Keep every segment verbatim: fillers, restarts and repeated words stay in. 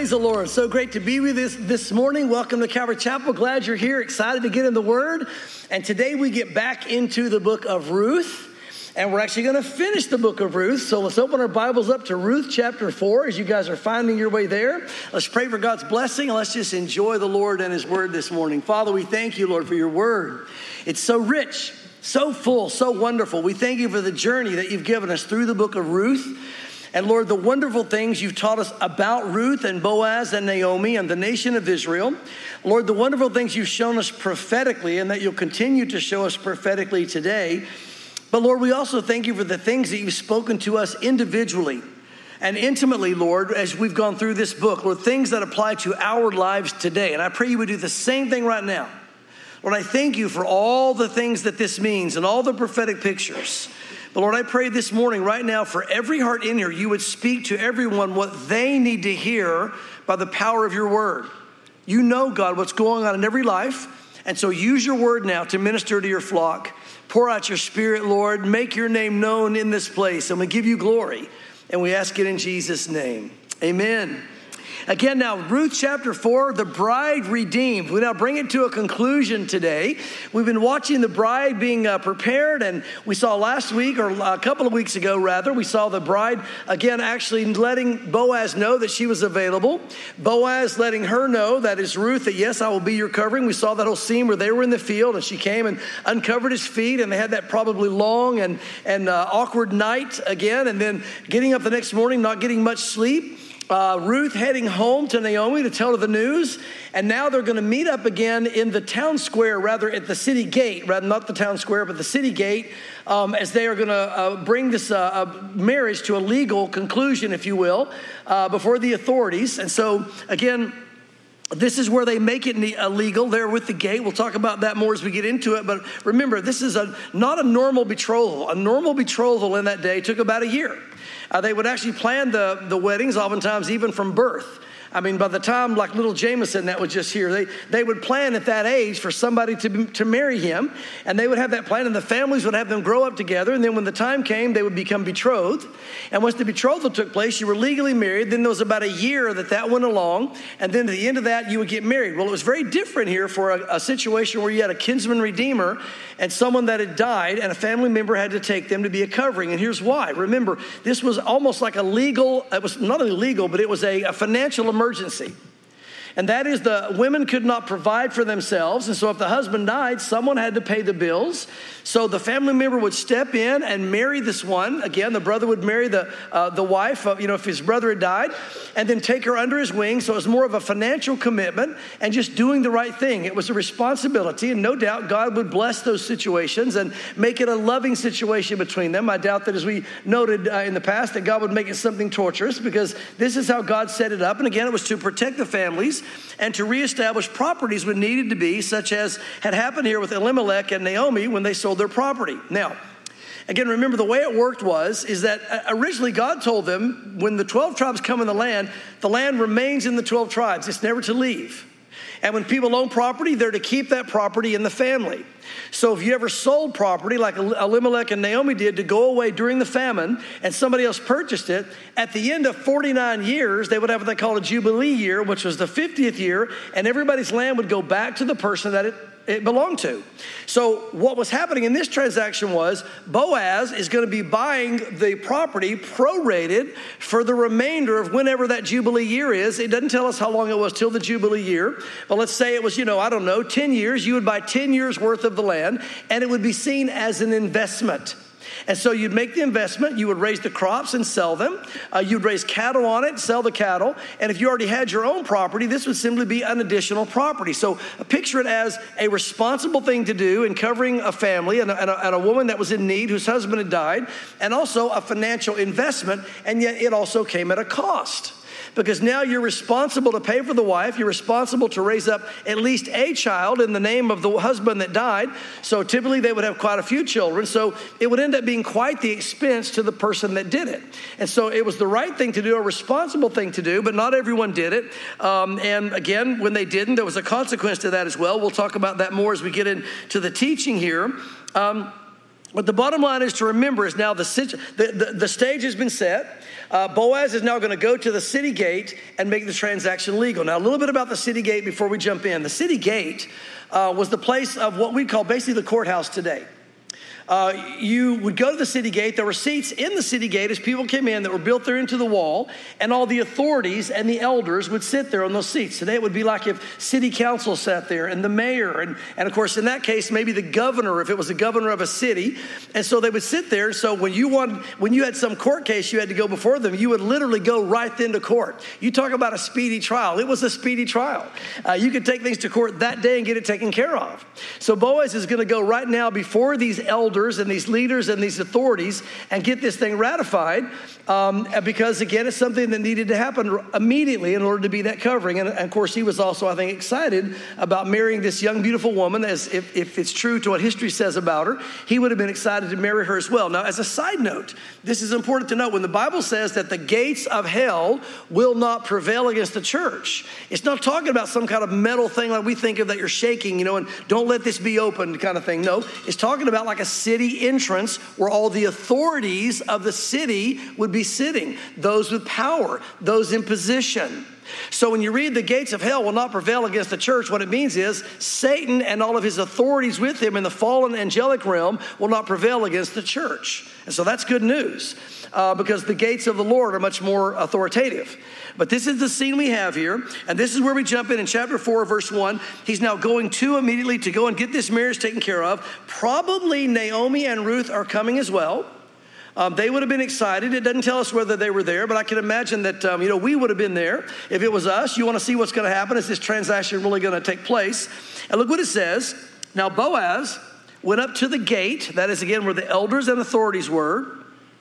Praise the Lord. So great to be with us this morning. Welcome to Calvary Chapel. Glad you're here. Excited to get in the Word. And today we get back into the book of Ruth. And we're actually going to finish the book of Ruth. So let's open our Bibles up to Ruth chapter four as you guys are finding your way there. Let's pray for God's blessing and let's just enjoy the Lord and His Word this morning. Father, we thank you, Lord, for your Word. It's so rich, so full, so wonderful. We thank you for the journey that you've given us through the book of Ruth. And Lord, the wonderful things you've taught us about Ruth and Boaz and Naomi and the nation of Israel. Lord, the wonderful things you've shown us prophetically and that you'll continue to show us prophetically today. But Lord, we also thank you for the things that you've spoken to us individually and intimately, Lord, as we've gone through this book. Lord, things that apply to our lives today. And I pray you would do the same thing right now. Lord, I thank you for all the things that this means and all the prophetic pictures. But Lord, I pray this morning right now for every heart in here, you would speak to everyone what they need to hear by the power of your word. You know, God, what's going on in every life. And so use your word now to minister to your flock. Pour out your spirit, Lord. Make your name known in this place. And we give you glory. And we ask it in Jesus' name. Amen. Again, now, Ruth chapter four, the bride redeemed. We now bring it to a conclusion today. We've been watching the bride being uh, prepared, and we saw last week, or a couple of weeks ago, rather, we saw the bride, again, actually letting Boaz know that she was available. Boaz letting her know, that is Ruth, that yes, I will be your covering. We saw that whole scene where they were in the field, and she came and uncovered his feet, and they had that probably long and, and uh, awkward night again, and then getting up the next morning, not getting much sleep. Uh, Ruth heading home to Naomi to tell her the news. And now they're going to meet up again in the town square, rather at the city gate, rather not the town square, but the city gate, um, as they are going to uh, bring this uh, uh, marriage to a legal conclusion, if you will, uh, before the authorities. And so, again, this is where they make it illegal there with the gate. We'll talk about that more as we get into it. But remember, this is a not a normal betrothal. A normal betrothal in that day took about a year. Uh, they would actually plan the, the weddings, oftentimes even from birth. I mean, by the time, like little Jameson that was just here, they, they would plan at that age for somebody to, to marry him. And they would have that plan, and the families would have them grow up together. And then when the time came, they would become betrothed. And once the betrothal took place, you were legally married. Then there was about a year that that went along. And then at the end of that, you would get married. Well, it was very different here for a, a situation where you had a kinsman redeemer and someone that had died, and a family member had to take them to be a covering. And here's why. Remember, this was almost like a legal, it was not only legal, but it was a, a financial emergency. And that is, the women could not provide for themselves. And so if the husband died, someone had to pay the bills. So the family member would step in and marry this one. Again, the brother would marry the uh, the wife, of, you know, if his brother had died, and then take her under his wing. So it was more of a financial commitment and just doing the right thing. It was a responsibility. And no doubt God would bless those situations and make it a loving situation between them. I doubt that, as we noted uh, in the past, that God would make it something torturous, because this is how God set it up. And again, it was to protect the families and to reestablish properties when needed to be, such as had happened here with Elimelech and Naomi when they sold their property. Now, again, remember, the way it worked was, is that originally God told them, when the twelve tribes come in the land, the land remains in the twelve tribes. It's never to leave. And when people own property, they're to keep that property in the family. So if you ever sold property like Elimelech and Naomi did to go away during the famine, and somebody else purchased it, at the end of forty-nine years, they would have what they called a Jubilee year, which was the fiftieth year, and everybody's land would go back to the person that it it belonged to. So what was happening in this transaction was, Boaz is going to be buying the property prorated for the remainder of whenever that Jubilee year is. It doesn't tell us how long it was till the Jubilee year, but let's say it was, you know, I don't know, ten years. You would buy ten years worth of the land, and it would be seen as an investment. And so you'd make the investment, you would raise the crops and sell them. Uh, you'd raise cattle on it, sell the cattle. And if you already had your own property, this would simply be an additional property. So uh, picture it as a responsible thing to do in covering a family and a, and, a, and a woman that was in need, whose husband had died, and also a financial investment. And yet it also came at a cost. Because now you're responsible to pay for the wife. You're responsible to raise up at least a child in the name of the husband that died. So typically they would have quite a few children. So it would end up being quite the expense to the person that did it. And so it was the right thing to do, a responsible thing to do, but not everyone did it. Um, and again, when they didn't, there was a consequence to that as well. We'll talk about that more as we get into the teaching here. Um, But the bottom line is to remember is now the, situ- the, the, the stage has been set. Uh, Boaz is now going to go to the city gate and make the transaction legal. Now, a little bit about the city gate before we jump in. The city gate uh, was the place of what we call basically the courthouse today. Uh, you would go to the city gate. There were seats in the city gate as people came in that were built there into the wall, and all the authorities and the elders would sit there on those seats. Today it would be like if city council sat there and the mayor, and, and of course in that case maybe the governor if it was the governor of a city. And so they would sit there. So when you wanted, when you had some court case you had to go before them, you would literally go right then to court. You talk about a speedy trial. It was a speedy trial. Uh, you could take things to court that day and get it taken care of. So Boaz is going to go right now before these elders and these leaders and these authorities and get this thing ratified um, because, again, it's something that needed to happen immediately in order to be that covering. And, and of course, he was also, I think, excited about marrying this young, beautiful woman. As if, if it's true to what history says about her, he would have been excited to marry her as well. Now, as a side note, this is important to note. When the Bible says that the gates of hell will not prevail against the church, it's not talking about some kind of metal thing like we think of that you're shaking, you know, and don't let this be open kind of thing. No, it's talking about like a city entrance where all the authorities of the city would be sitting, those with power, those in position. So when you read the gates of hell will not prevail against the church, what it means is Satan and all of his authorities with him in the fallen angelic realm will not prevail against the church. And so that's good news uh, because the gates of the Lord are much more authoritative. But this is the scene we have here, and this is where we jump in in chapter four, verse one. He's now going to immediately to go and get this marriage taken care of. Probably Naomi and Ruth are coming as well. Um, they would have been excited. It doesn't tell us whether they were there, but I can imagine that, um, you know, we would have been there. If it was us, you want to see what's going to happen. Is this transaction really going to take place? And look what it says. Now Boaz went up to the gate, that is, again, where the elders and authorities were,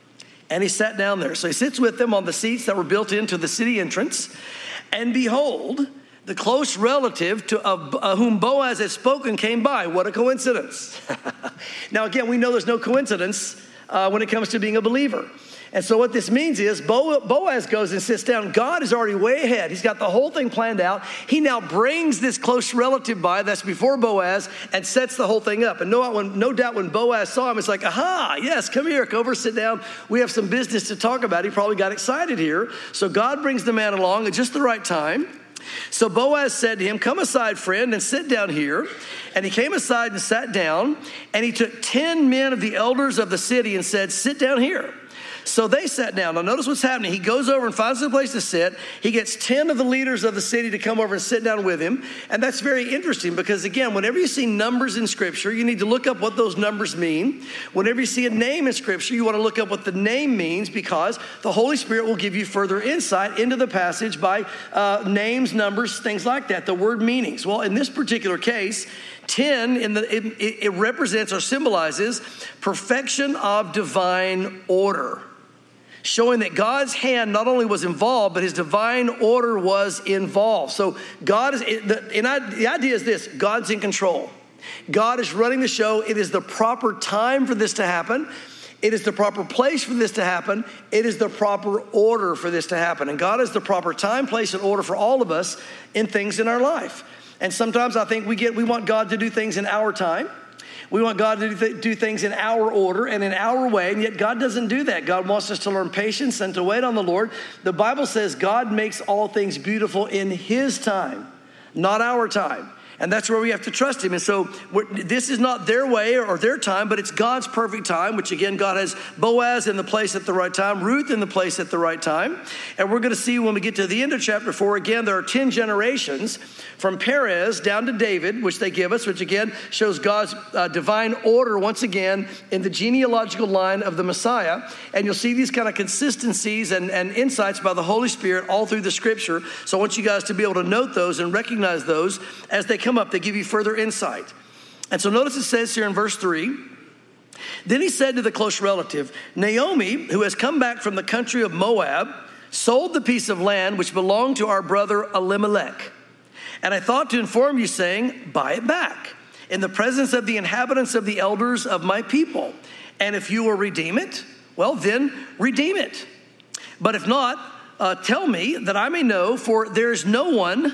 and he sat down there. So he sits with them on the seats that were built into the city entrance. And behold, the close relative to of, uh, whom Boaz had spoken came by. What a coincidence. Now, again, we know there's no coincidence uh, when it comes to being a believer. And so what this means is Bo- Boaz goes and sits down. God is already way ahead. He's got the whole thing planned out. He now brings this close relative by that's before Boaz and sets the whole thing up. And no, when, no doubt when Boaz saw him, it's like, aha, yes, come here, come over, sit down. We have some business to talk about. He probably got excited here. So God brings the man along at just the right time. So Boaz said to him, come aside, friend, and sit down here. And he came aside and sat down. And he took ten men of the elders of the city and said, sit down here. So they sat down. Now notice what's happening. He goes over and finds a place to sit. He gets ten of the leaders of the city to come over and sit down with him. And that's very interesting because, again, whenever you see numbers in Scripture, you need to look up what those numbers mean. Whenever you see a name in Scripture, you want to look up what the name means because the Holy Spirit will give you further insight into the passage by uh, names, numbers, things like that, the word meanings. Well, in this particular case, ten, in the, it, it represents or symbolizes perfection of divine order, showing that God's hand not only was involved, but his divine order was involved. So God is, the, and I, the idea is this, God's in control. God is running the show. It is the proper time for this to happen. It is the proper place for this to happen. It is the proper order for this to happen. And God is the proper time, place, and order for all of us in things in our life. And sometimes I think we get, we want God to do things in our time. We want God to do, th- do things in our order and in our way, and yet God doesn't do that. God wants us to learn patience and to wait on the Lord. The Bible says God makes all things beautiful in his time, not our time. And that's where we have to trust him. And so we're, this is not their way or their time, but it's God's perfect time, which again, God has Boaz in the place at the right time, Ruth in the place at the right time. And we're going to see when we get to the end of chapter four, again, there are ten generations from Perez down to David, which they give us, which again shows God's uh, divine order once again in the genealogical line of the Messiah. And you'll see these kind of consistencies and, and insights by the Holy Spirit all through the scripture. So I want you guys to be able to note those and recognize those as they come up. They give you further insight. And so notice it says here in verse three, then he said to the close relative, Naomi, who has come back from the country of Moab, sold the piece of land which belonged to our brother Elimelech. And I thought to inform you, saying, buy it back in the presence of the inhabitants of the elders of my people. And if you will redeem it, well, then redeem it. But if not, uh, tell me that I may know, for there is no one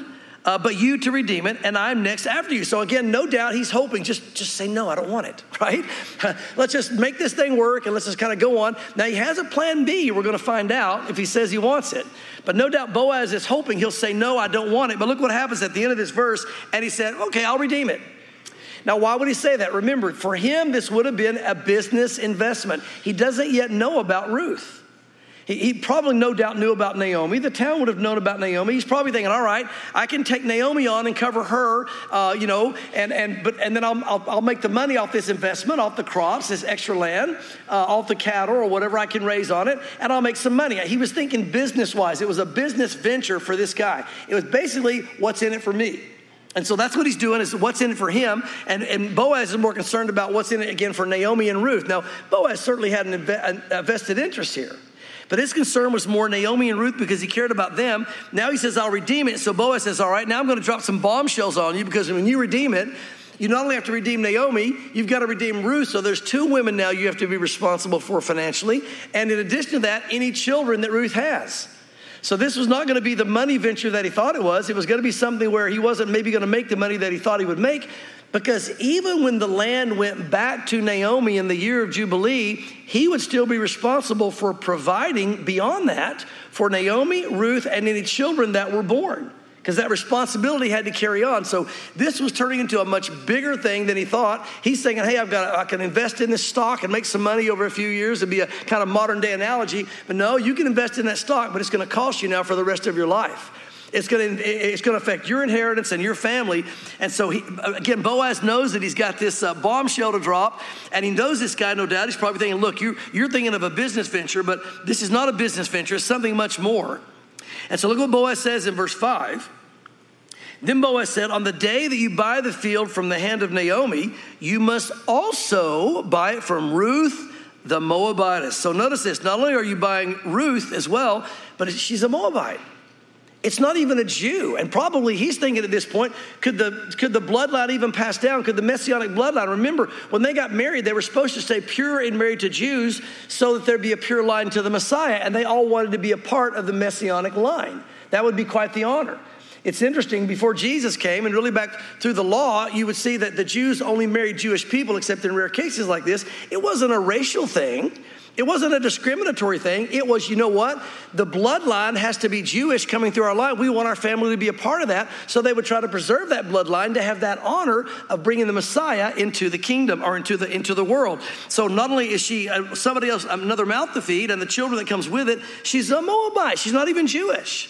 uh, but you to redeem it, and I'm next after you. So again, no doubt he's hoping, just, just say, no, I don't want it, right? Let's just make this thing work, and let's just kind of go on. Now, he has a plan B. We're going to find out if he says he wants it. But no doubt Boaz is hoping he'll say, no, I don't want it. But look what happens at the end of this verse, and he said, okay, I'll redeem it. Now, why would he say that? Remember, for him, this would have been a business investment. He doesn't yet know about Ruth. He, he probably no doubt knew about Naomi. The town would have known about Naomi. He's probably thinking, all right, I can take Naomi on and cover her, uh, you know, and and but and then I'll, I'll I'll make the money off this investment, off the crops, this extra land, uh, off the cattle or whatever I can raise on it, and I'll make some money. He was thinking business-wise. It was a business venture for this guy. It was basically what's in it for me. And so that's what he's doing, is what's in it for him. And, and Boaz is more concerned about what's in it, again, for Naomi and Ruth. Now, Boaz certainly had an inve- a vested interest here. But his concern was more Naomi and Ruth because he cared about them. Now he says, I'll redeem it. So Boaz says, all right, now I'm going to drop some bombshells on you, because when you redeem it, you not only have to redeem Naomi, you've got to redeem Ruth. So there's two women now you have to be responsible for financially. And in addition to that, any children that Ruth has. So this was not going to be the money venture that he thought it was. It was going to be something where he wasn't maybe going to make the money that he thought he would make, because even when the land went back to Naomi in the year of Jubilee, he would still be responsible for providing beyond that for Naomi, Ruth, and any children that were born, because that responsibility had to carry on. So this was turning into a much bigger thing than he thought. He's thinking, hey, I've got, I can invest in this stock and make some money over a few years. It'd be a kind of modern day analogy. But no, you can invest in that stock, but it's going to cost you now for the rest of your life. It's going to, it's going to affect your inheritance and your family. And so, he, again, Boaz knows that he's got this uh, bombshell to drop, and he knows this guy, no doubt. He's probably thinking, look, you're, you're thinking of a business venture, but this is not a business venture. It's something much more. And so look what Boaz says in verse five. Then Boaz said, on the day that you buy the field from the hand of Naomi, you must also buy it from Ruth the Moabitess. So notice this, not only are you buying Ruth as well, but she's a Moabite. It's not even a Jew. And probably he's thinking at this point, could the, could the bloodline even pass down? Could the Messianic bloodline? Remember, when they got married, they were supposed to stay pure and married to Jews so that there'd be a pure line to the Messiah. And they all wanted to be a part of the Messianic line. That would be quite the honor. It's interesting, before Jesus came, and really back through the law, you would see that the Jews only married Jewish people, except in rare cases like this. It wasn't a racial thing. It wasn't a discriminatory thing. It was, you know what? The bloodline has to be Jewish coming through our line. We want our family to be a part of that. So they would try to preserve that bloodline to have that honor of bringing the Messiah into the kingdom, or into the into the world. So not only is she uh, somebody else, another mouth to feed, and the children that comes with it, she's a Moabite. She's not even Jewish.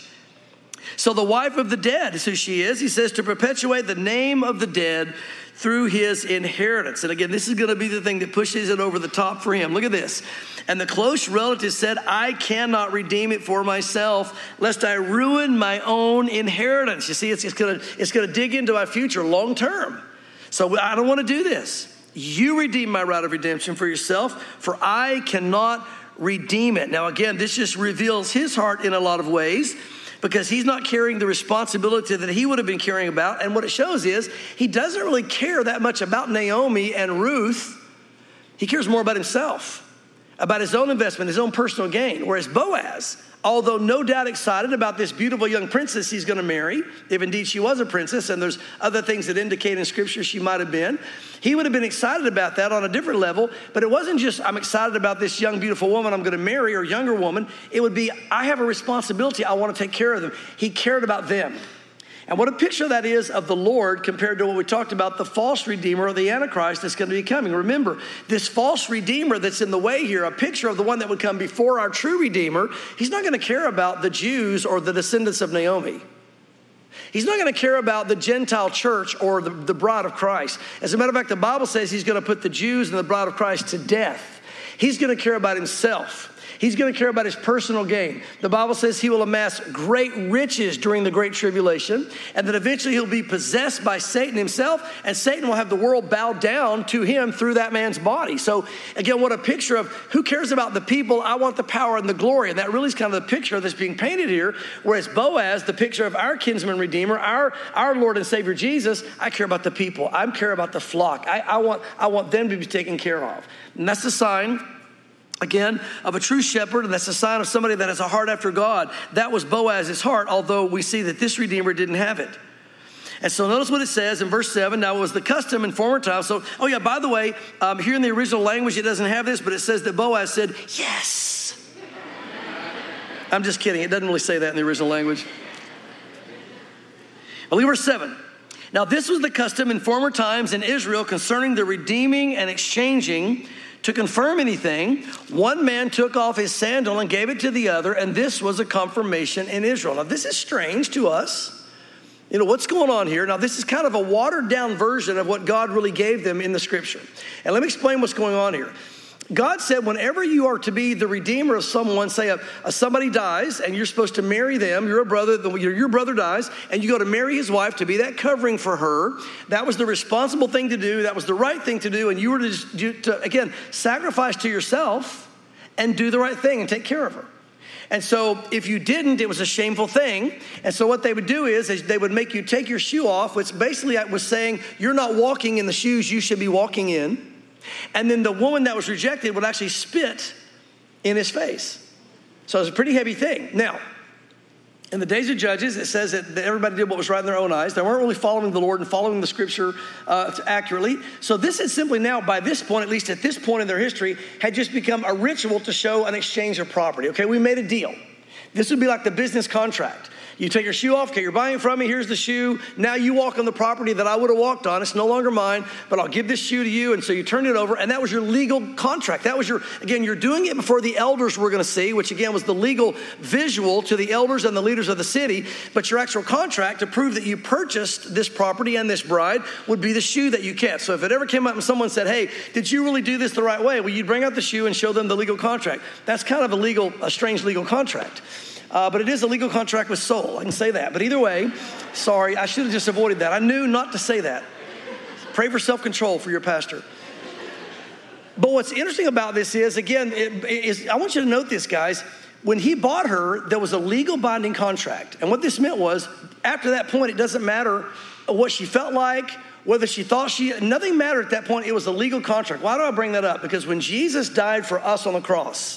So the wife of the dead is who she is. He says, to perpetuate the name of the dead through his inheritance. And again, this is going to be the thing that pushes it over the top for him. Look at this. And the close relative said, I cannot redeem it for myself, lest I ruin my own inheritance. You see, it's, it's going to it's going to dig into my future long term. So I don't want to do this. You redeem my right of redemption for yourself, for I cannot redeem it. Now, again, this just reveals his heart in a lot of ways, because he's not carrying the responsibility that he would have been carrying about. And what it shows is he doesn't really care that much about Naomi and Ruth. He cares more about himself, about his own investment, his own personal gain. Whereas Boaz, although no doubt excited about this beautiful young princess he's going to marry, if indeed she was a princess, and there's other things that indicate in Scripture she might have been, he would have been excited about that on a different level. But it wasn't just, I'm excited about this young, beautiful woman I'm going to marry, or younger woman. It would be, I have a responsibility. I want to take care of them. He cared about them. And what a picture that is of the Lord compared to what we talked about, the false redeemer, or the Antichrist that's going to be coming. Remember, this false redeemer that's in the way here, a picture of the one that would come before our true redeemer, he's not going to care about the Jews or the descendants of Naomi. He's not going to care about the Gentile church or the, the bride of Christ. As a matter of fact, the Bible says he's going to put the Jews and the bride of Christ to death. He's going to care about himself. He's going to care about his personal gain. The Bible says he will amass great riches during the great tribulation, and that eventually he'll be possessed by Satan himself, and Satan will have the world bow down to him through that man's body. So again, what a picture of who cares about the people? I want the power and the glory. And that really is kind of the picture that's being painted here. Whereas Boaz, the picture of our kinsman redeemer, our, our Lord and Savior Jesus, I care about the people. I care about the flock. I, I want, I want them to be taken care of. And that's the sign, again, of a true shepherd, and that's a sign of somebody that has a heart after God. That was Boaz's heart, although we see that this redeemer didn't have it. And so notice what it says in verse seven. Now it was the custom in former times. So, oh yeah, by the way, um, here in the original language, it doesn't have this, but it says that Boaz said, yes. I'm just kidding. It doesn't really say that in the original language. Well, look at verse seven. Now this was the custom in former times in Israel concerning the redeeming and exchanging. To confirm anything, one man took off his sandal and gave it to the other, and this was a confirmation in Israel. Now, this is strange to us. You know, what's going on here? Now, this is kind of a watered-down version of what God really gave them in the Scripture. And let me explain what's going on here. God said whenever you are to be the redeemer of someone, say a, a somebody dies and you're supposed to marry them, you're a brother, the, your, your brother dies, and you go to marry his wife to be that covering for her. That was the responsible thing to do. That was the right thing to do. And you were to, just do, to again, sacrifice to yourself and do the right thing and take care of her. And so if you didn't, it was a shameful thing. And so what they would do is, is they would make you take your shoe off, which basically was saying you're not walking in the shoes you should be walking in. And then the woman that was rejected would actually spit in his face. So it was a pretty heavy thing. Now, in the days of Judges, it says that everybody did what was right in their own eyes. They weren't really following the Lord and following the Scripture uh, accurately. So this is simply now, by this point, at least at this point in their history, had just become a ritual to show an exchange of property. Okay, we made a deal. This would be like the business contract. You take your shoe off. Okay, you're buying from me. Here's the shoe. Now you walk on the property that I would have walked on. It's no longer mine, but I'll give this shoe to you. And so you turn it over. And that was your legal contract. That was your, again, you're doing it before the elders were going to see, which again was the legal visual to the elders and the leaders of the city. But your actual contract to prove that you purchased this property and this bride would be the shoe that you kept. So if it ever came up and someone said, hey, did you really do this the right way? Well, you'd bring out the shoe and show them the legal contract. That's kind of a legal, a strange legal contract. Uh, but it is a legal contract with soul. I can say that. But either way, sorry, I should have just avoided that. I knew not to say that. Pray for self-control for your pastor. But what's interesting about this is, again, it, is, I want you to note this, guys. When he bought her, there was a legal binding contract. And what this meant was, after that point, it doesn't matter what she felt like, whether she thought she, nothing mattered at that point. It was a legal contract. Why do I bring that up? Because when Jesus died for us on the cross,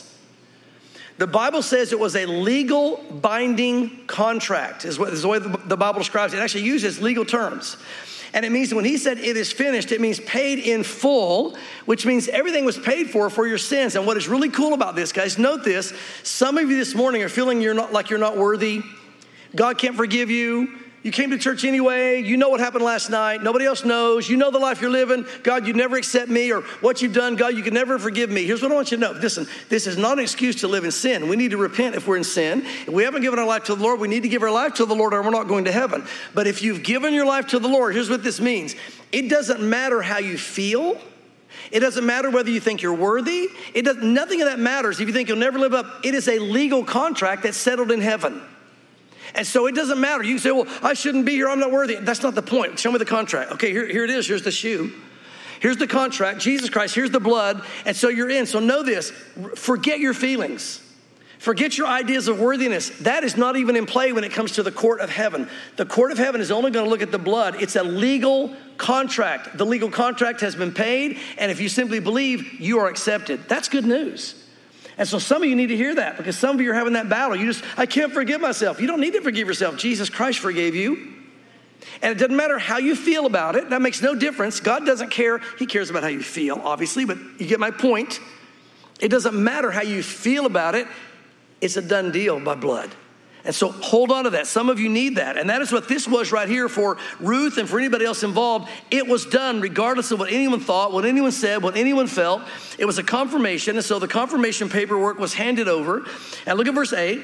the Bible says it was a legal binding contract, is, what, is the way the Bible describes it. It actually uses legal terms. And it means when he said it is finished, it means paid in full, which means everything was paid for for your sins. And what is really cool about this, guys, note this. Some of you this morning are feeling you're not like you're not worthy. God can't forgive you. You came to church anyway. You know what happened last night. Nobody else knows. You know the life you're living. God, you'd never accept me, or what you've done. God, you can never forgive me. Here's what I want you to know. Listen, this is not an excuse to live in sin. We need to repent if we're in sin. If we haven't given our life to the Lord, we need to give our life to the Lord, or we're not going to heaven. But if you've given your life to the Lord, here's what this means. It doesn't matter how you feel. It doesn't matter whether you think you're worthy. It does, nothing of that matters if you think you'll never live up. It is a legal contract that's settled in heaven. And so it doesn't matter. You can say, well, I shouldn't be here. I'm not worthy. That's not the point. Show me the contract. Okay, here, here it is. Here's the shoe. Here's the contract. Jesus Christ. Here's the blood. And so you're in. So know this. Forget your feelings. Forget your ideas of worthiness. That is not even in play when it comes to the court of heaven. The court of heaven is only going to look at the blood. It's a legal contract. The legal contract has been paid. And if you simply believe, you are accepted. That's good news. And so some of you need to hear that, because some of you are having that battle. You just, I can't forgive myself. You don't need to forgive yourself. Jesus Christ forgave you. And it doesn't matter how you feel about it. That makes no difference. God doesn't care. He cares about how you feel, obviously, but you get my point. It doesn't matter how you feel about it. It's a done deal by blood. And so hold on to that. Some of you need that. And that is what this was right here for Ruth and for anybody else involved. It was done regardless of what anyone thought, what anyone said, what anyone felt. It was a confirmation. And so the confirmation paperwork was handed over. And look at verse eight.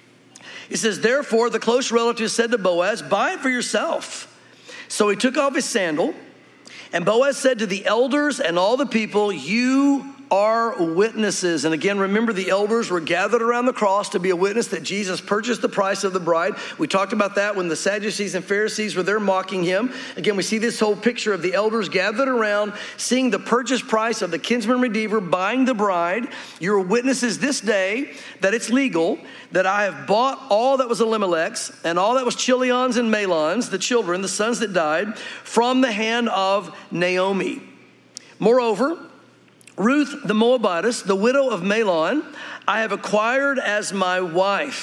It says, therefore, the close relative said to Boaz, buy it for yourself. So he took off his sandal. And Boaz said to the elders and all the people, you are witnesses. And again, remember, the elders were gathered around the cross to be a witness that Jesus purchased the price of the bride. We talked about that when the Sadducees and Pharisees were there mocking him. Again, we see this whole picture of the elders gathered around, seeing the purchase price of the kinsman redeemer buying the bride. You're witnesses this day that it's legal, that I have bought all that was Elimelech's and all that was Chilion's and Mahlon's, the children, the sons that died, from the hand of Naomi. Moreover, Ruth the Moabitess, the widow of Mahlon, I have acquired as my wife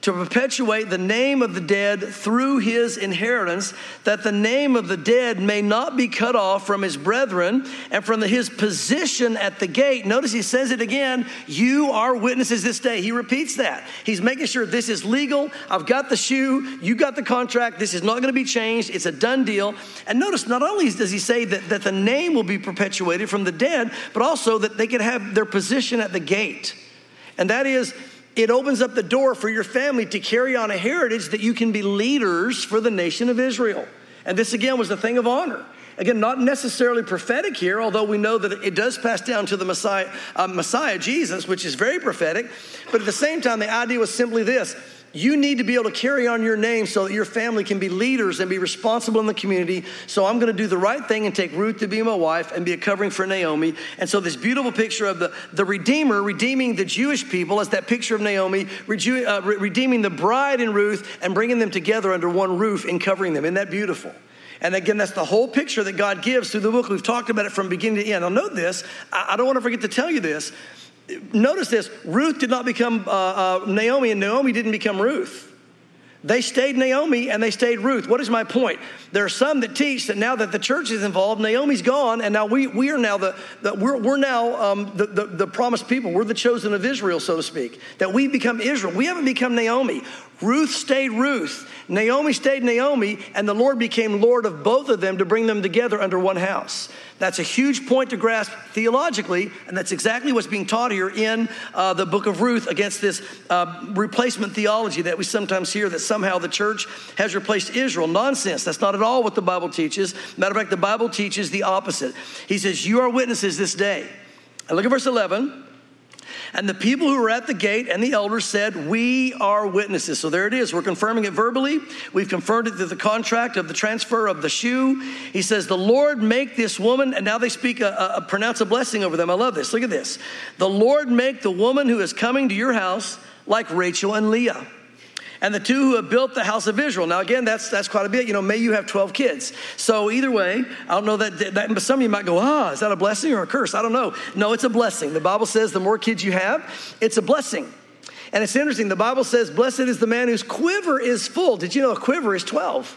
to perpetuate the name of the dead through his inheritance, that the name of the dead may not be cut off from his brethren and from the, his position at the gate. Notice he says it again, you are witnesses this day. He repeats that. He's making sure this is legal. I've got the shoe. You got the contract. This is not going to be changed. It's a done deal. And notice not only does he say that, that the name will be perpetuated from the dead, but also that they can have their position at the gate. And that is, it opens up the door for your family to carry on a heritage that you can be leaders for the nation of Israel. And this again was a thing of honor. Again, not necessarily prophetic here, although we know that it does pass down to the Messiah, uh, Messiah Jesus, which is very prophetic. But at the same time, the idea was simply this. You need to be able to carry on your name so that your family can be leaders and be responsible in the community. So I'm going to do the right thing and take Ruth to be my wife and be a covering for Naomi. And so this beautiful picture of the, the Redeemer redeeming the Jewish people as that picture of Naomi, reju- uh, re- redeeming the bride in Ruth and bringing them together under one roof and covering them. Isn't that beautiful? And again, that's the whole picture that God gives through the book. We've talked about it from beginning to end. Now note this. I, I don't want to forget to tell you this. Notice this, Ruth did not become uh, uh, Naomi, and Naomi didn't become Ruth. They stayed Naomi and they stayed Ruth. What is my point? There are some that teach that now that the church is involved, Naomi's gone, and now we we are now the, the we're we're now um, the, the the promised people. We're the chosen of Israel, so to speak. That we become Israel. We haven't become Naomi. Ruth stayed Ruth. Naomi stayed Naomi, and the Lord became Lord of both of them to bring them together under one house. That's a huge point to grasp theologically, and that's exactly what's being taught here in uh, the book of Ruth against this uh, replacement theology that we sometimes hear that somehow the church has replaced Israel. Nonsense. That's not at all what the Bible teaches. Matter of fact, the Bible teaches the opposite. He says, you are witnesses this day. And look at verse eleven. And the people who were at the gate and the elders said, we are witnesses. So there it is. We're confirming it verbally. We've confirmed it through the contract of the transfer of the shoe. He says, the Lord make this woman, and now they speak, a, a, pronounce a blessing over them. I love this. Look at this. The Lord make the woman who is coming to your house like Rachel and Leah, and the two who have built the house of Israel. Now, again, that's that's quite a bit. You know, may you have twelve kids. So either way, I don't know that, that, but some of you might go, ah, is that a blessing or a curse? I don't know. No, it's a blessing. The Bible says the more kids you have, it's a blessing. And it's interesting. The Bible says, blessed is the man whose quiver is full. Did you know a quiver is twelve?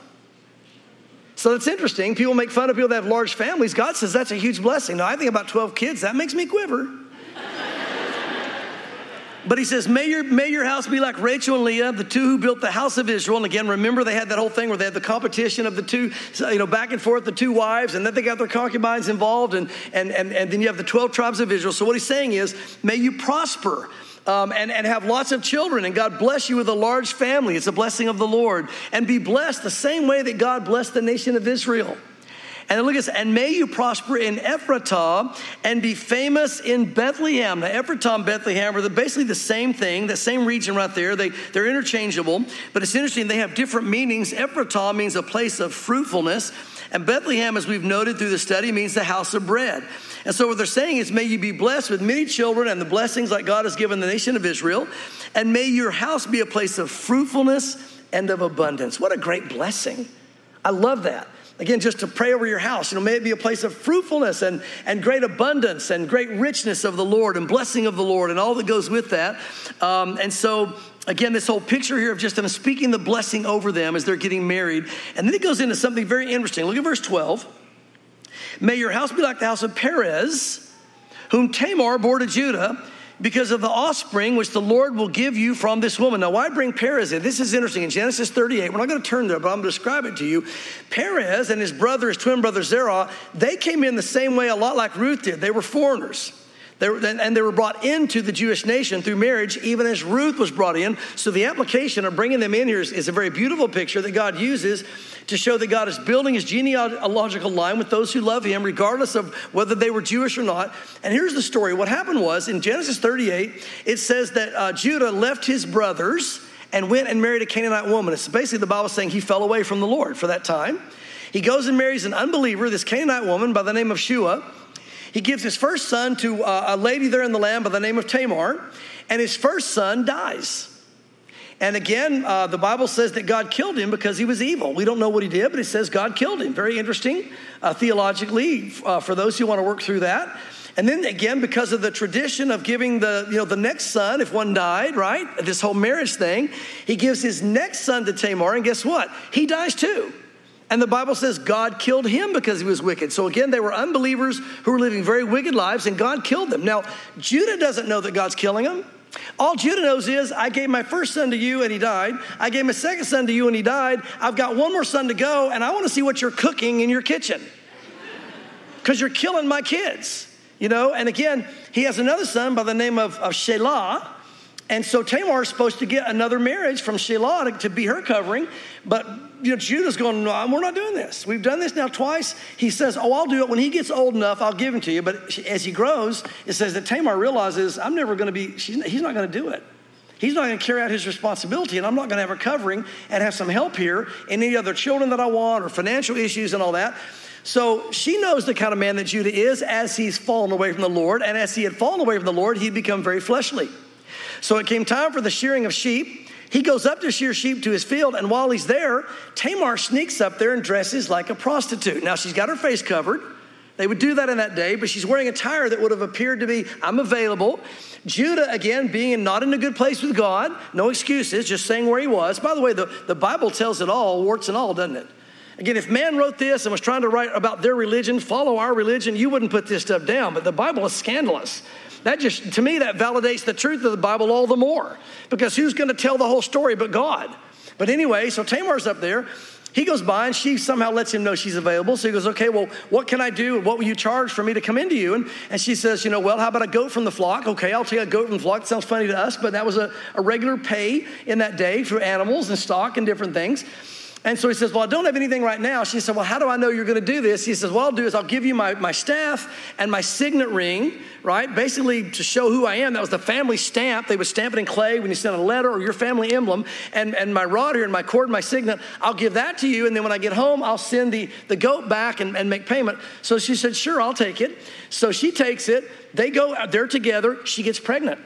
So that's interesting. People make fun of people that have large families. God says that's a huge blessing. Now, I think about twelve kids. That makes me quiver. But he says, may your, may your house be like Rachel and Leah, the two who built the house of Israel. And again, remember they had that whole thing where they had the competition of the two, you know, back and forth, the two wives, and then they got their concubines involved. And, and, and, and then you have the twelve tribes of Israel. So what he's saying is, may you prosper um, and, and have lots of children. And God bless you with a large family. It's a blessing of the Lord. And be blessed the same way that God blessed the nation of Israel. And then look at this, and may you prosper in Ephratah and be famous in Bethlehem. Now, Ephratah and Bethlehem are the, basically the same thing, the same region right there. They, they're interchangeable, but it's interesting. They have different meanings. Ephratah means a place of fruitfulness, and Bethlehem, as we've noted through the study, means the house of bread. And so what they're saying is, may you be blessed with many children and the blessings like God has given the nation of Israel, and may your house be a place of fruitfulness and of abundance. What a great blessing. I love that. Again, just to pray over your house, you know, may it be a place of fruitfulness and, and great abundance and great richness of the Lord and blessing of the Lord and all that goes with that. Um, and so, again, this whole picture here of just them speaking the blessing over them as they're getting married. And then it goes into something very interesting. Look at verse twelve. May your house be like the house of Perez, whom Tamar bore to Judah, because of the offspring which the Lord will give you from this woman. Now, why bring Perez in? This is interesting. In Genesis thirty-eight, we're not going to turn there, but I'm going to describe it to you. Perez and his brother, his twin brother Zerah, they came in the same way a lot like Ruth did. They were foreigners. They were, and they were brought into the Jewish nation through marriage, even as Ruth was brought in. So the application of bringing them in here is, is a very beautiful picture that God uses to show that God is building his genealogical line with those who love him, regardless of whether they were Jewish or not. And here's the story. What happened was, in Genesis thirty-eight, it says that uh, Judah left his brothers and went and married a Canaanite woman. It's basically the Bible saying he fell away from the Lord for that time. He goes and marries an unbeliever, this Canaanite woman by the name of Shua. He gives his first son to uh, a lady there in the land by the name of Tamar, and his first son dies. And again, uh, the Bible says that God killed him because he was evil. We don't know what he did, but it says God killed him. Very interesting uh, theologically uh, for those who want to work through that. And then again, because of the tradition of giving the, you know, the next son, if one died, right? This whole marriage thing, he gives his next son to Tamar, and guess what? He dies too. And the Bible says God killed him because he was wicked. So again, they were unbelievers who were living very wicked lives, and God killed them. Now, Judah doesn't know that God's killing him. All Judah knows is, I gave my first son to you and he died. I gave my second son to you and he died. I've got one more son to go, and I want to see what you're cooking in your kitchen, because you're killing my kids. You know, and again, he has another son by the name of, of Shelah. And so Tamar is supposed to get another marriage from Shelah to, to be her covering. But, you know, Judah's going, no, we're not doing this. We've done this now twice. He says, oh, I'll do it. When he gets old enough, I'll give him to you. But as he grows, it says that Tamar realizes, I'm never going to be, she's, he's not going to do it. He's not going to carry out his responsibility, and I'm not going to have her covering and have some help here and any other children that I want or financial issues and all that. So she knows the kind of man that Judah is as he's fallen away from the Lord. And as he had fallen away from the Lord, he'd become very fleshly. So it came time for the shearing of sheep. He goes up to shear sheep to his field. And while he's there, Tamar sneaks up there and dresses like a prostitute. Now, she's got her face covered. They would do that in that day, but she's wearing attire that would have appeared to be, I'm available. Judah, again, being not in a good place with God. No excuses, just saying where he was. By the way, the, the Bible tells it all, warts and all, doesn't it? Again, if man wrote this and was trying to write about their religion, follow our religion, you wouldn't put this stuff down. But the Bible is scandalous. That just, to me, that validates the truth of the Bible all the more. Because who's going to tell the whole story but God? But anyway, so Tamar's up there. He goes by and she somehow lets him know she's available. So he goes, okay, well, what can I do? What will you charge for me to come into you? And, and she says, you know, well, how about a goat from the flock? Okay, I'll take a goat from the flock. It sounds funny to us, but that was a, a regular pay in that day for animals and stock and different things. And so he says, well, I don't have anything right now. She said, well, how do I know you're going to do this? He says, what I'll do is I'll give you my, my staff and my signet ring, right? Basically to show who I am. That was the family stamp. They would stamp it in clay when you sent a letter, or your family emblem. And, and my rod here and my cord and my signet, I'll give that to you. And then when I get home, I'll send the, the goat back and, and make payment. So she said, sure, I'll take it. So she takes it. They go out there together. She gets pregnant.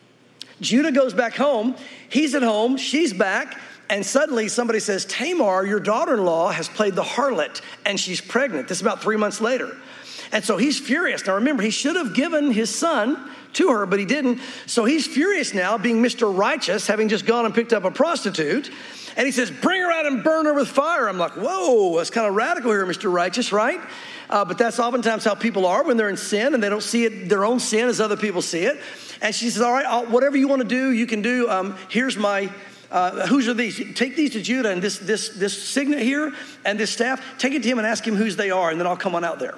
Judah goes back home. He's at home. She's back. And suddenly somebody says, Tamar, your daughter-in-law, has played the harlot, and she's pregnant. This is about three months later. And so he's furious. Now remember, he should have given his son to her, but he didn't. So he's furious now, being Mister Righteous, having just gone and picked up a prostitute. And he says, bring her out and burn her with fire. I'm like, whoa, that's kind of radical here, Mister Righteous, right? Uh, but that's oftentimes how people are when they're in sin and they don't see it, their own sin as other people see it. And she says, all right, I'll, whatever you want to do, you can do. Um, here's my... Uh, whose are these? Take these to Judah, and this this this signet here and this staff, take it to him and ask him whose they are, and then I'll come on out there.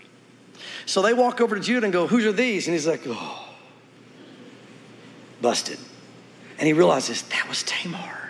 So they walk over to Judah and go, whose are these? And he's like, oh, busted. And he realizes that was Tamar.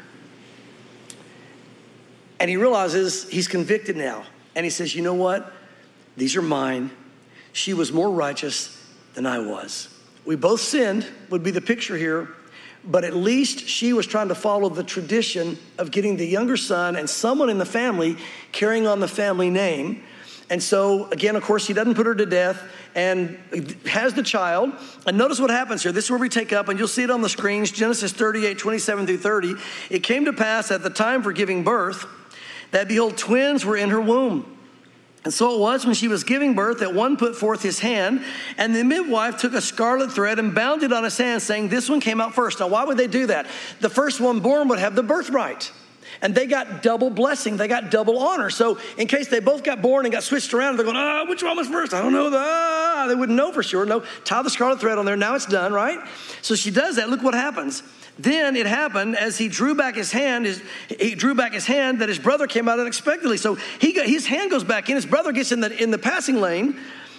And he realizes he's convicted now. And he says, you know what? These are mine. She was more righteous than I was. We both sinned, would be the picture here. But at least she was trying to follow the tradition of getting the younger son and someone in the family carrying on the family name. And so, again, of course, he doesn't put her to death and has the child. And notice what happens here. This is where we take up, and you'll see it on the screens, Genesis thirty-eight, twenty-seven through thirty. It came to pass at the time for giving birth that, behold, twins were in her womb. And so it was when she was giving birth that one put forth his hand, and the midwife took a scarlet thread and bound it on his hand, saying, this one came out first. Now, why would they do that? The first one born would have the birthright. And they got double blessing. They got double honor. So in case they both got born and got switched around, they're going, ah, which one was first? I don't know. Ah, they wouldn't know for sure. No, tie the scarlet thread on there. Now it's done, right? So she does that. Look what happens. Then it happened as he drew back his hand, his, he drew back his hand that his brother came out unexpectedly. So he got, his hand goes back in. His brother gets in the, in the passing lane,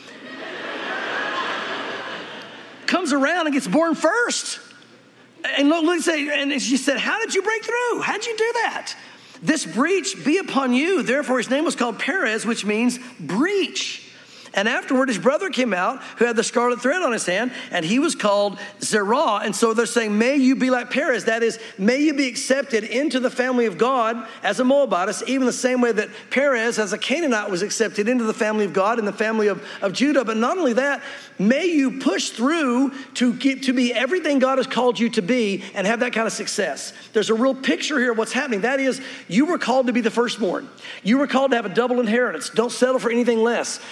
comes around and gets born first. And look, look, and she said, how did you break through? How did you do that? This breach be upon you. Therefore, his name was called Perez, which means breach. And afterward, his brother came out who had the scarlet thread on his hand, and he was called Zerah. And so they're saying, may you be like Perez. That is, may you be accepted into the family of God as a Moabitess, even the same way that Perez as a Canaanite was accepted into the family of God and the family of, of Judah. But not only that, may you push through to get to be everything God has called you to be and have that kind of success. There's a real picture here of what's happening. That is, you were called to be the firstborn. You were called to have a double inheritance. Don't settle for anything less. You go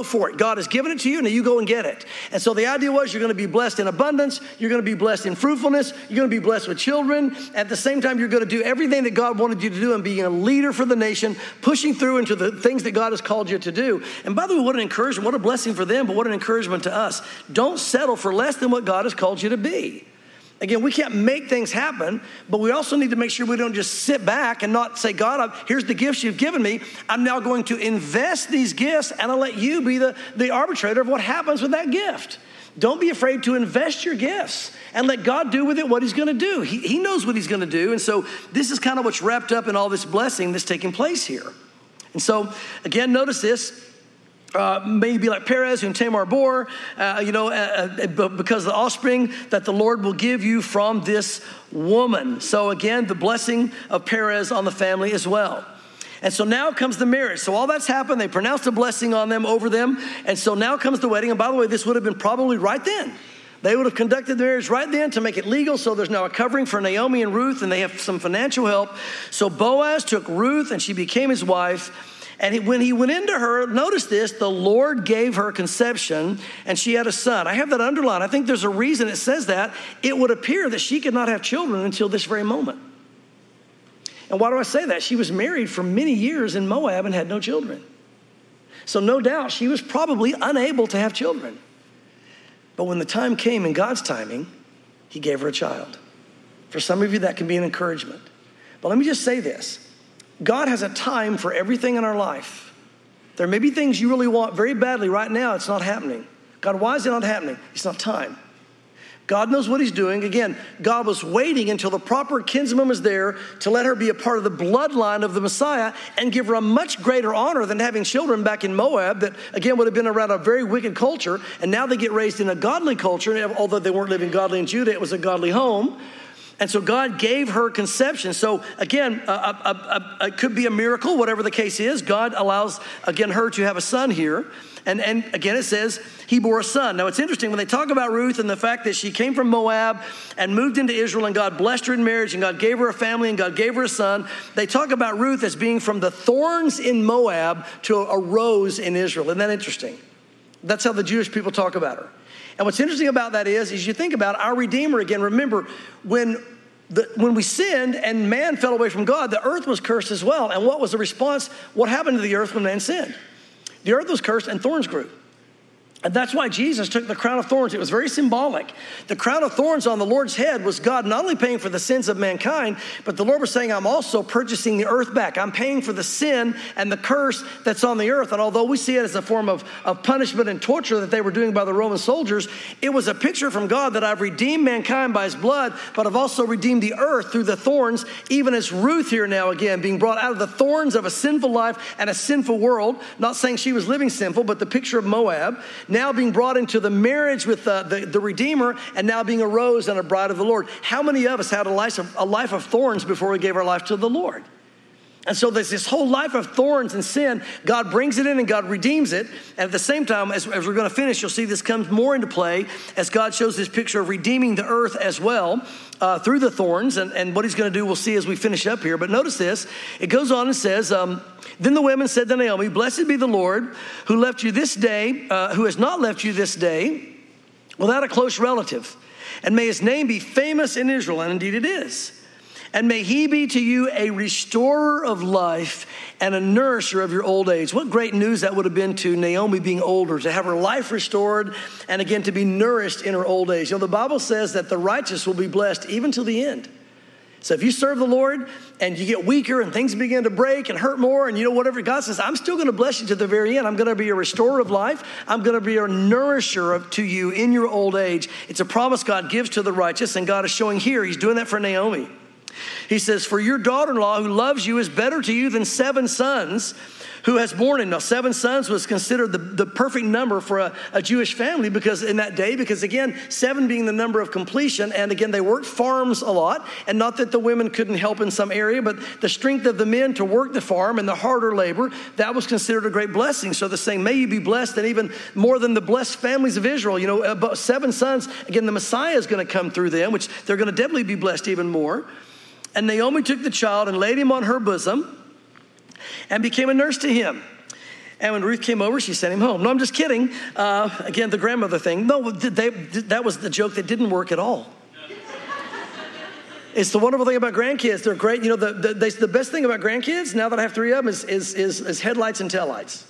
for it. God has given it to you, now you go and get it. And so the idea was you're going to be blessed in abundance, you're going to be blessed in fruitfulness, you're going to be blessed with children. At the same time, you're going to do everything that God wanted you to do and being a leader for the nation, pushing through into the things that God has called you to do. And by the way, what an encouragement, what a blessing for them, but what an encouragement to us. Don't settle for less than what God has called you to be. Again, we can't make things happen, but we also need to make sure we don't just sit back and not say, God, here's the gifts you've given me. I'm now going to invest these gifts, and I'll let you be the, the arbitrator of what happens with that gift. Don't be afraid to invest your gifts and let God do with it what he's going to do. He, he knows what he's going to do. And so this is kind of what's wrapped up in all this blessing that's taking place here. And so, again, notice this. Uh, maybe like Perez whom Tamar bore, uh, you know, uh, uh, because of the offspring that the Lord will give you from this woman. So again, the blessing of Perez on the family as well. And so now comes the marriage. So all that's happened. They pronounced a blessing on them, over them. And so now comes the wedding. And by the way, this would have been probably right then. They would have conducted the marriage right then to make it legal. So there's now a covering for Naomi and Ruth, and they have some financial help. So Boaz took Ruth, and she became his wife. And he, when he went into her, notice this, the Lord gave her conception, and she had a son. I have that underlined. I think there's a reason it says that. It would appear that she could not have children until this very moment. And why do I say that? She was married for many years in Moab and had no children. So no doubt she was probably unable to have children. But when the time came in God's timing, he gave her a child. For some of you, that can be an encouragement. But let me just say this. God has a time for everything in our life. There may be things you really want very badly right now. It's not happening. God, why is it not happening? It's not time. God knows what he's doing. Again, God was waiting until the proper kinsman was there to let her be a part of the bloodline of the Messiah and give her a much greater honor than having children back in Moab that, again, would have been around a very wicked culture. And now they get raised in a godly culture. Although they weren't living godly in Judah, it was a godly home. And so God gave her conception. So again, uh, uh, uh, uh, it could be a miracle, whatever the case is. God allows, again, her to have a son here. And, and again, it says he bore a son. Now, it's interesting when they talk about Ruth and the fact that she came from Moab and moved into Israel, and God blessed her in marriage, and God gave her a family, and God gave her a son. They talk about Ruth as being from the thorns in Moab to a rose in Israel. Isn't that interesting? That's how the Jewish people talk about her. And what's interesting about that is, is you think about our Redeemer again. Remember, when the, when we sinned and man fell away from God, the earth was cursed as well. And what was the response? What happened to the earth when man sinned? The earth was cursed and thorns grew. And that's why Jesus took the crown of thorns. It was very symbolic. The crown of thorns on the Lord's head was God not only paying for the sins of mankind, but the Lord was saying, I'm also purchasing the earth back. I'm paying for the sin and the curse that's on the earth. And although we see it as a form of, of punishment and torture that they were doing by the Roman soldiers, it was a picture from God that I've redeemed mankind by his blood, but I've also redeemed the earth through the thorns, even as Ruth here now again, being brought out of the thorns of a sinful life and a sinful world. Not saying she was living sinful, but the picture of Moab. Now being brought into the marriage with uh, the, the Redeemer, and now being a rose and a bride of the Lord. How many of us had a life of, a life of thorns before we gave our life to the Lord? And so there's this whole life of thorns and sin. God brings it in and God redeems it. And at the same time, as, as we're going to finish, you'll see this comes more into play as God shows this picture of redeeming the earth as well uh, through the thorns. And, and what he's going to do, we'll see as we finish up here. But notice this. It goes on and says, um, then the women said to Naomi, blessed be the Lord who left you this day, uh, who has not left you this day without a close relative. And may his name be famous in Israel. And indeed it is. And may he be to you a restorer of life and a nourisher of your old age. What great news that would have been to Naomi being older, to have her life restored and again to be nourished in her old age. You know, the Bible says that the righteous will be blessed even till the end. So if you serve the Lord and you get weaker and things begin to break and hurt more and you know whatever, God says, I'm still going to bless you to the very end. I'm going to be a restorer of life. I'm going to be a nourisher of, to you in your old age. It's a promise God gives to the righteous, and God is showing here he's doing that for Naomi. He says, for your daughter-in-law who loves you is better to you than seven sons who has borne him. Now, seven sons was considered the, the perfect number for a, a Jewish family because in that day, because again, seven being the number of completion. And again, they worked farms a lot, and not that the women couldn't help in some area, but the strength of the men to work the farm and the harder labor, that was considered a great blessing. So they're saying, may you be blessed, and even more than the blessed families of Israel. You know, about seven sons, again, the Messiah is going to come through them, which they're going to definitely be blessed even more. And Naomi took the child and laid him on her bosom and became a nurse to him. And when Ruth came over, she sent him home. No, I'm just kidding. Uh, again, the grandmother thing. No, they, that was the joke that didn't work at all. It's the wonderful thing about grandkids. They're great. You know, the, the, they, the best thing about grandkids, now that I have three of them, is, is, is, is headlights and taillights.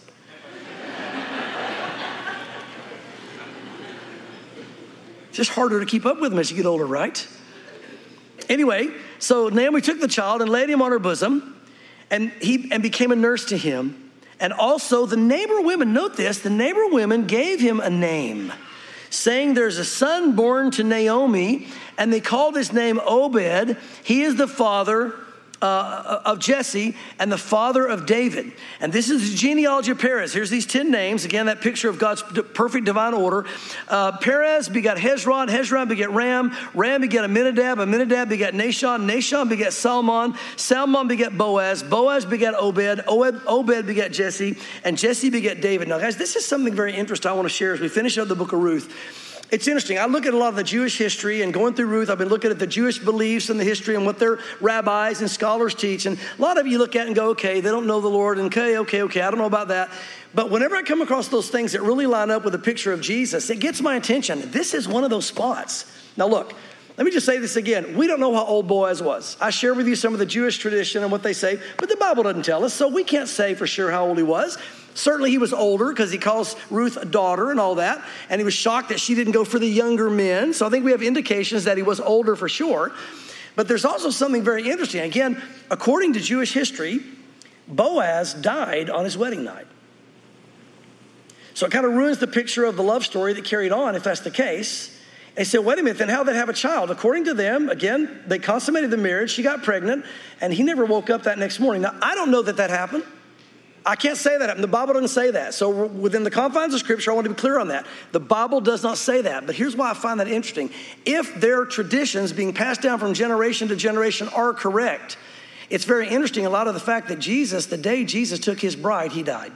It's just harder to keep up with them as you get older, right? Anyway, so Naomi took the child and laid him on her bosom, and he and became a nurse to him. And also the neighbor women, note this, the neighbor women gave him a name, saying there's a son born to Naomi, and they called his name Obed. He is the father uh, of Jesse and the father of David. And this is the genealogy of Perez. Here's these ten names. Again, that picture of God's perfect divine order. Uh, Perez begot Hezron. Hezron begat Ram. Ram begat Aminadab. Aminadab begat Nahshon. Nahshon begat Salmon. Salmon begat Boaz. Boaz begat Obed. Obed, Obed begat Jesse. And Jesse begat David. Now, guys, this is something very interesting I want to share as we finish up the book of Ruth. It's interesting. I look at a lot of the Jewish history, and going through Ruth, I've been looking at the Jewish beliefs and the history and what their rabbis and scholars teach. And a lot of you look at it and go, okay, they don't know the Lord, and okay, okay, okay, I don't know about that. But whenever I come across those things that really line up with a picture of Jesus, it gets my attention. This is one of those spots. Now look, let me just say this again. We don't know how old Boaz was. I share with you some of the Jewish tradition and what they say, but the Bible doesn't tell us, so we can't say for sure how old he was. Certainly he was older because he calls Ruth a daughter and all that. And he was shocked that she didn't go for the younger men. So I think we have indications that he was older for sure. But there's also something very interesting. Again, according to Jewish history, Boaz died on his wedding night. So it kind of ruins the picture of the love story that carried on if that's the case. And he said, wait a minute, then how did they have a child? According to them, again, they consummated the marriage. She got pregnant, and he never woke up that next morning. Now, I don't know that that happened. I can't say that. The Bible doesn't say that. So within the confines of Scripture, I want to be clear on that. The Bible does not say that. But here's why I find that interesting. If their traditions being passed down from generation to generation are correct, it's very interesting a lot of the fact that Jesus, the day Jesus took his bride, he died.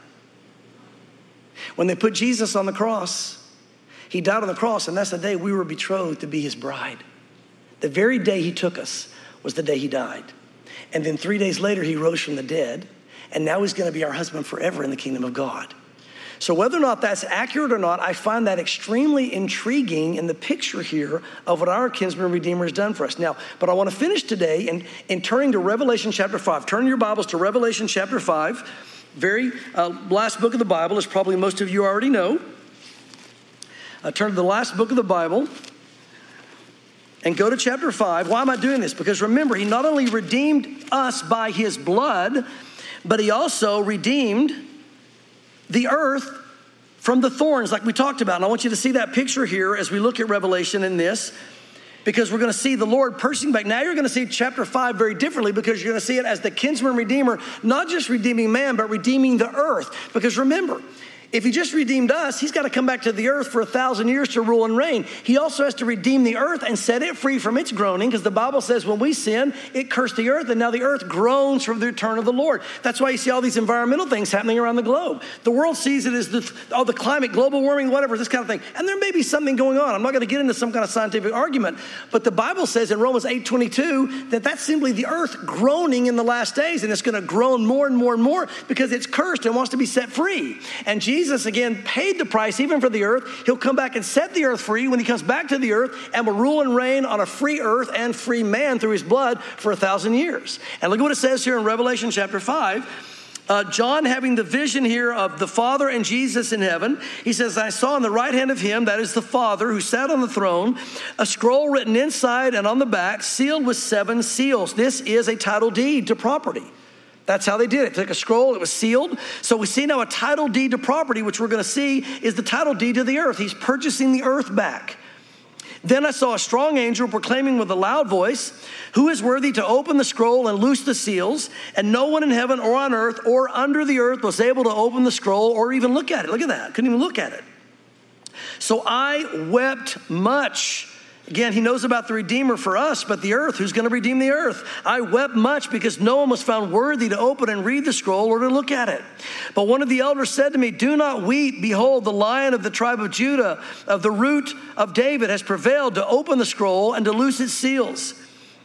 When they put Jesus on the cross, he died on the cross, and that's the day we were betrothed to be his bride. The very day he took us was the day he died. And then three days later, he rose from the dead. And now he's going to be our husband forever in the kingdom of God. So whether or not that's accurate or not, I find that extremely intriguing in the picture here of what our kinsman redeemer has done for us. Now, but I want to finish today in, in turning to Revelation chapter five. Turn your Bibles to Revelation chapter five. Very uh, last book of the Bible, as probably most of you already know. Uh, turn to the last book of the Bible and go to chapter five. Why am I doing this? Because remember, he not only redeemed us by his blood, but he also redeemed the earth from the thorns like we talked about. And I want you to see that picture here as we look at Revelation in this, because we're going to see the Lord purchasing back. Now you're going to see chapter five very differently, because you're going to see it as the kinsman redeemer, not just redeeming man, but redeeming the earth. Because remember, if he just redeemed us, he's got to come back to the earth for a thousand years to rule and reign. He also has to redeem the earth and set it free from its groaning, because the Bible says when we sin, it cursed the earth, and now the earth groans from the return of the Lord. That's why you see all these environmental things happening around the globe. The world sees it as the, oh, the climate, global warming, whatever, this kind of thing. And there may be something going on. I'm not going to get into some kind of scientific argument, but the Bible says in Romans eight twenty-two that that's simply the earth groaning in the last days, and it's going to groan more and more and more because it's cursed and wants to be set free. And Jesus, again, paid the price even for the earth. He'll come back and set the earth free when he comes back to the earth, and will rule and reign on a free earth and free man through his blood for a thousand years. And look at what it says here in Revelation chapter five. Uh, John having the vision here of the Father and Jesus in heaven. He says, I saw on the right hand of him, that is the Father who sat on the throne, a scroll written inside and on the back, sealed with seven seals. This is a title deed to property. That's how they did it. They took a scroll, it was sealed. So we see now a title deed to property, which we're going to see is the title deed to the earth. He's purchasing the earth back. Then I saw a strong angel proclaiming with a loud voice, who is worthy to open the scroll and loose the seals? And no one in heaven or on earth or under the earth was able to open the scroll or even look at it. Look at that. Couldn't even look at it. So I wept much. Again, he knows about the Redeemer for us, but the earth, who's going to redeem the earth? I wept much because no one was found worthy to open and read the scroll or to look at it. But one of the elders said to me, do not weep. Behold, the Lion of the tribe of Judah, of the root of David, has prevailed to open the scroll and to loose its seals.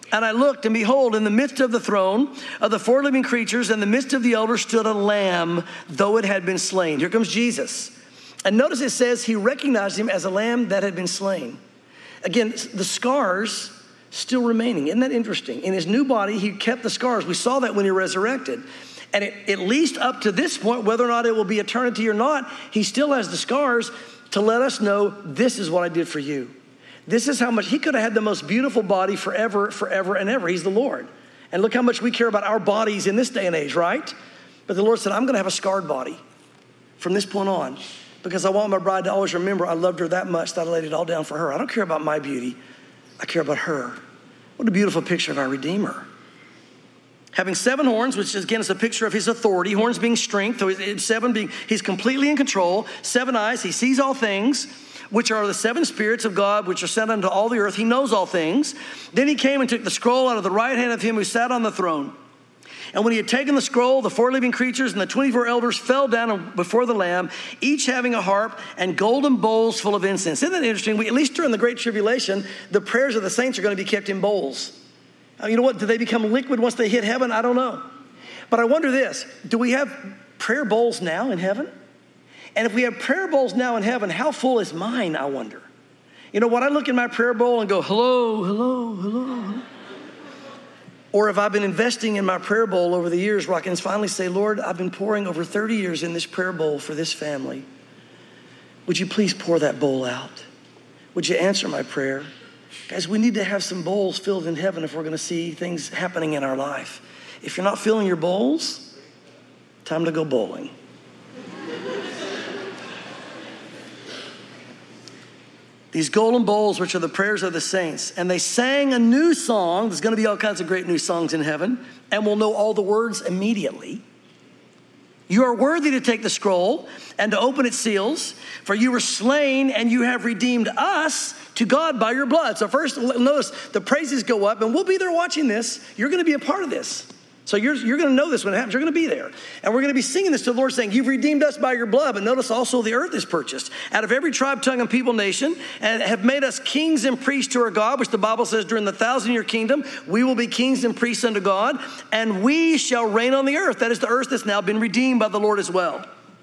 And I looked, and behold, in the midst of the throne of the four living creatures, in the midst of the elders stood a lamb, though it had been slain. Here comes Jesus. And notice it says he recognized him as a lamb that had been slain. Again, the scars still remaining. Isn't that interesting? In his new body, he kept the scars. We saw that when he resurrected. And it, at least up to this point, whether or not it will be eternity or not, he still has the scars to let us know, this is what I did for you. This is how much, he could have had the most beautiful body forever, forever and ever. He's the Lord. And look how much we care about our bodies in this day and age, right? But the Lord said, I'm going to have a scarred body from this point on, because I want my bride to always remember I loved her that much that I laid it all down for her. I don't care about my beauty. I care about her. What a beautiful picture of our Redeemer. Having seven horns, which again is a picture of his authority, horns being strength, so seven being, he's completely in control. Seven eyes, he sees all things, which are the seven spirits of God, which are sent unto all the earth. He knows all things. Then he came and took the scroll out of the right hand of him who sat on the throne. And when he had taken the scroll, the four living creatures and the twenty-four elders fell down before the Lamb, each having a harp and golden bowls full of incense. Isn't that interesting? We, at least during the Great Tribulation, the prayers of the saints are going to be kept in bowls. Uh, you know what? Do they become liquid once they hit heaven? I don't know. But I wonder this. Do we have prayer bowls now in heaven? And if we have prayer bowls now in heaven, how full is mine, I wonder? You know, when I look in my prayer bowl and go, hello, hello, hello. Or have I been investing in my prayer bowl over the years where I can finally say, Lord, I've been pouring over thirty years in this prayer bowl for this family. Would you please pour that bowl out? Would you answer my prayer? Guys, we need to have some bowls filled in heaven if we're going to see things happening in our life. If you're not filling your bowls, time to go bowling. These golden bowls, which are the prayers of the saints. And they sang a new song. There's going to be all kinds of great new songs in heaven. And we'll know all the words immediately. You are worthy to take the scroll and to open its seals. For you were slain and you have redeemed us to God by your blood. So first, notice the praises go up. And we'll be there watching this. You're going to be a part of this. So you're, you're going to know this when it happens. You're going to be there. And we're going to be singing this to the Lord saying, you've redeemed us by your blood. But notice also the earth is purchased out of every tribe, tongue, and people, nation, and have made us kings and priests to our God, which the Bible says during the thousand year kingdom, we will be kings and priests unto God, and we shall reign on the earth. That is the earth that's now been redeemed by the Lord as well.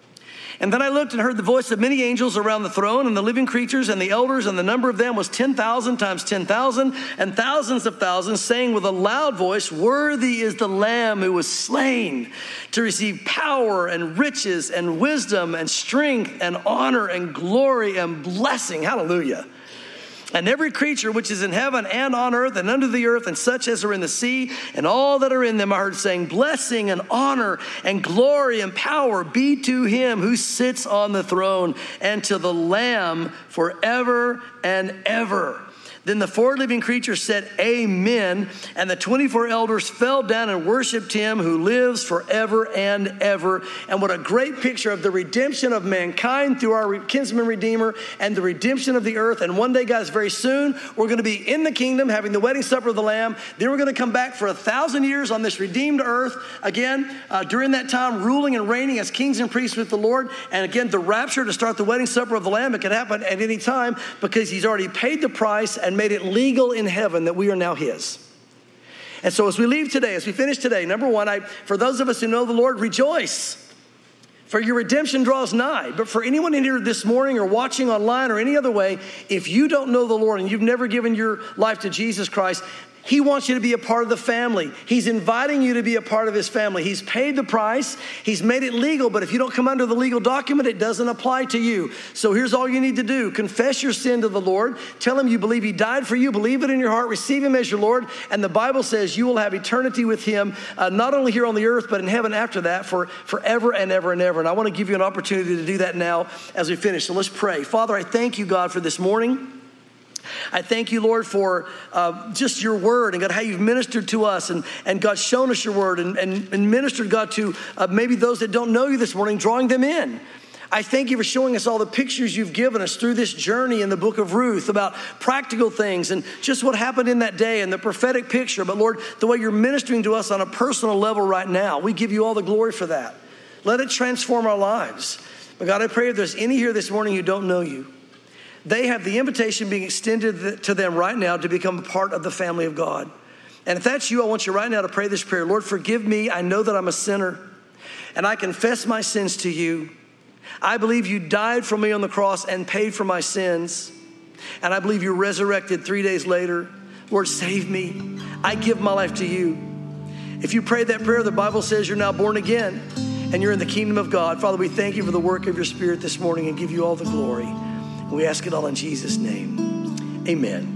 And then I looked and heard the voice of many angels around the throne and the living creatures and the elders, and the number of them was ten thousand times ten thousand and thousands of thousands, saying with a loud voice, worthy is the Lamb who was slain to receive power and riches and wisdom and strength and honor and glory and blessing. Hallelujah. And every creature which is in heaven and on earth and under the earth and such as are in the sea and all that are in them, I heard saying, blessing and honor and glory and power be to him who sits on the throne and to the Lamb forever and ever. Then the four living creatures said, amen. And the twenty-four elders fell down and worshiped him who lives forever and ever. And what a great picture of the redemption of mankind through our kinsman redeemer and the redemption of the earth. And one day, guys, very soon, we're going to be in the kingdom having the wedding supper of the Lamb. Then we're going to come back for a thousand years on this redeemed earth. Again, uh, during that time, ruling and reigning as kings and priests with the Lord. And again, the rapture to start the wedding supper of the Lamb. It can happen at any time because he's already paid the price and made it legal in heaven that we are now his. And so as we leave today, as we finish today, number one, I, for those of us who know the Lord, rejoice. For your redemption draws nigh. But for anyone in here this morning or watching online or any other way, if you don't know the Lord and you've never given your life to Jesus Christ, he wants you to be a part of the family. He's inviting you to be a part of his family. He's paid the price. He's made it legal. But if you don't come under the legal document, it doesn't apply to you. So here's all you need to do. Confess your sin to the Lord. Tell him you believe he died for you. Believe it in your heart. Receive him as your Lord. And the Bible says you will have eternity with him, uh, not only here on the earth, but in heaven after that for forever and ever and ever. And I want to give you an opportunity to do that now as we finish. So let's pray. Father, I thank you, God, for this morning. I thank you, Lord, for uh, just your word and God, how you've ministered to us and, and God, shown us your word and, and, and ministered, God, to uh, maybe those that don't know you this morning, drawing them in. I thank you for showing us all the pictures you've given us through this journey in the book of Ruth about practical things and just what happened in that day and the prophetic picture. But Lord, the way you're ministering to us on a personal level right now, we give you all the glory for that. Let it transform our lives. But God, I pray if there's any here this morning who don't know you, they have the invitation being extended to them right now to become a part of the family of God. And if that's you, I want you right now to pray this prayer. Lord, forgive me. I know that I'm a sinner, and I confess my sins to you. I believe you died for me on the cross and paid for my sins. And I believe you resurrected three days later. Lord, save me. I give my life to you. If you prayed that prayer, the Bible says you're now born again and you're in the kingdom of God. Father, we thank you for the work of your Spirit this morning and give you all the glory. And we ask it all in Jesus' name. Amen.